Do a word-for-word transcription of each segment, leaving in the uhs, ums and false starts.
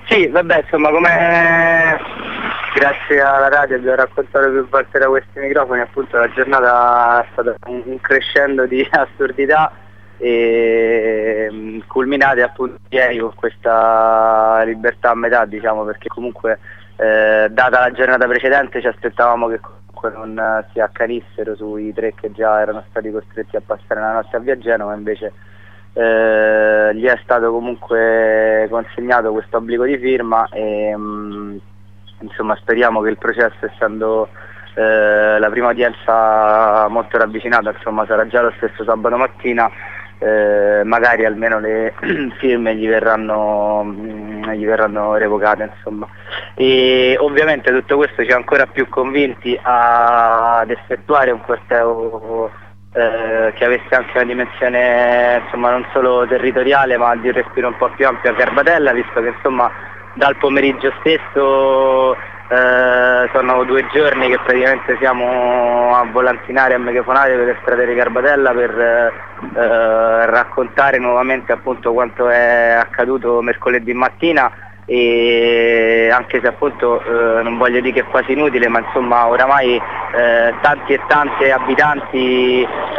Sì, vabbè, insomma, come grazie alla radio vi ho raccontato più volte da questi microfoni, appunto la giornata è stata un crescendo di assurdità e mh, culminate appunto ieri con questa libertà a metà, diciamo, perché comunque eh, data la giornata precedente ci aspettavamo che comunque non eh, si accanissero sui tre che già erano stati costretti a passare la notte a via Genova, invece Eh, gli è stato comunque consegnato questo obbligo di firma e mh, insomma speriamo che il processo, essendo eh, la prima udienza molto ravvicinata, insomma sarà già lo stesso sabato mattina, eh, magari almeno le firme gli verranno, mh, gli verranno revocate, insomma. E ovviamente tutto questo ci ha ancora più convinti a, ad effettuare un corteo Eh, che avesse anche una dimensione, insomma, non solo territoriale ma di un respiro un po' più ampio a Garbatella, visto che insomma dal pomeriggio stesso eh, sono due giorni che praticamente siamo a volantinare, a megafonare per le strade di Garbatella per eh, raccontare nuovamente appunto quanto è accaduto mercoledì mattina, e anche se appunto eh, non voglio dire che è quasi inutile, ma insomma oramai eh, tanti e tante abitanti,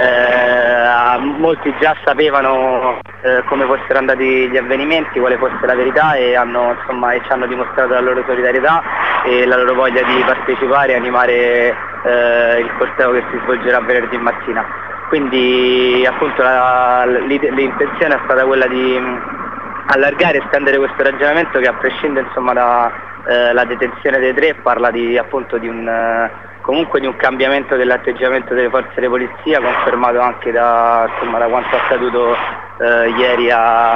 eh, molti già sapevano eh, come fossero andati gli avvenimenti, quale fosse la verità, e hanno insomma e ci hanno dimostrato la loro solidarietà e la loro voglia di partecipare e animare eh, il corteo che si svolgerà venerdì mattina. Quindi appunto l'intenzione è stata quella di allargare e estendere questo ragionamento, che a prescindere insomma da eh, la detenzione dei tre parla di appunto di un eh, comunque di un cambiamento dell'atteggiamento delle forze di polizia, confermato anche da, insomma, da quanto accaduto eh, ieri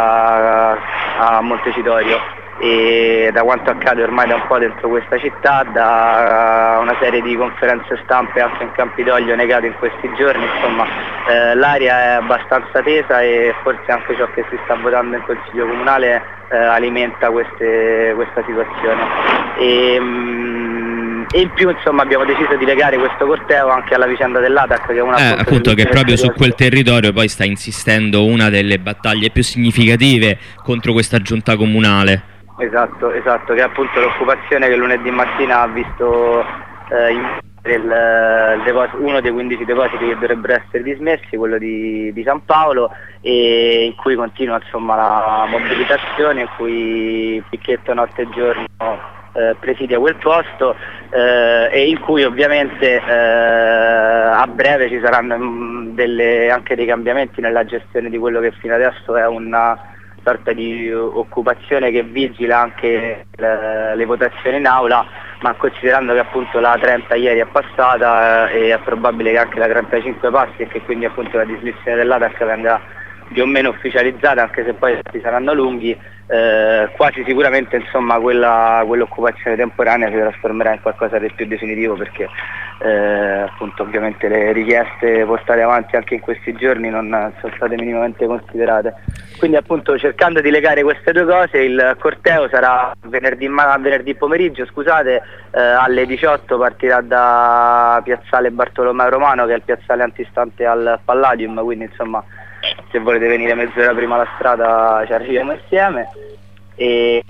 a, a Montecitorio e da quanto accade ormai da un po' dentro questa città, da una serie di conferenze stampe anche in Campidoglio negate in questi giorni. Insomma eh, l'aria è abbastanza tesa e forse anche ciò che si sta votando in Consiglio Comunale eh, alimenta queste, questa situazione. E, mh, e in più insomma abbiamo deciso di legare questo corteo anche alla vicenda dell'A T A C, che è una eh, appunto che proprio su quel territorio poi sta insistendo una delle battaglie più significative contro questa giunta comunale. Esatto, esatto, che è appunto l'occupazione che lunedì mattina ha visto eh, in il, il deposito, uno dei quindici depositi che dovrebbero essere dismessi, quello di, di San Paolo, e in cui continua insomma la mobilitazione, in cui picchetto notte e giorno eh, presidia quel posto eh, e in cui ovviamente eh, a breve ci saranno mh, delle, anche dei cambiamenti nella gestione di quello che fino adesso è una sorta di occupazione che vigila anche le, le votazioni in aula, ma considerando che appunto la trenta ieri è passata eh, e è probabile che anche la trentacinque passi e che quindi appunto la dismissione dell'A T A C venga più o meno ufficializzata, anche se poi ci saranno lunghi, eh, quasi sicuramente insomma quella, quell'occupazione temporanea si trasformerà in qualcosa di più definitivo, perché eh, appunto ovviamente le richieste portate avanti anche in questi giorni non sono state minimamente considerate. Quindi appunto cercando di legare queste due cose, il corteo sarà venerdì, venerdì pomeriggio, scusate, eh, alle diciotto partirà da piazzale Bartolomeo Romano, che è il piazzale antistante al Palladium, quindi insomma se volete venire mezz'ora prima alla strada ci arriviamo insieme, e,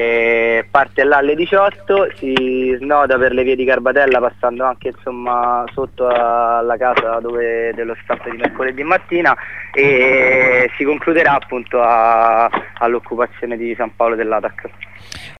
e parte là alle diciotto, si snoda per le vie di Garbatella passando anche insomma sotto alla casa dove dello staff di mercoledì mattina, e si concluderà appunto all'occupazione di San Paolo dell'A T A C.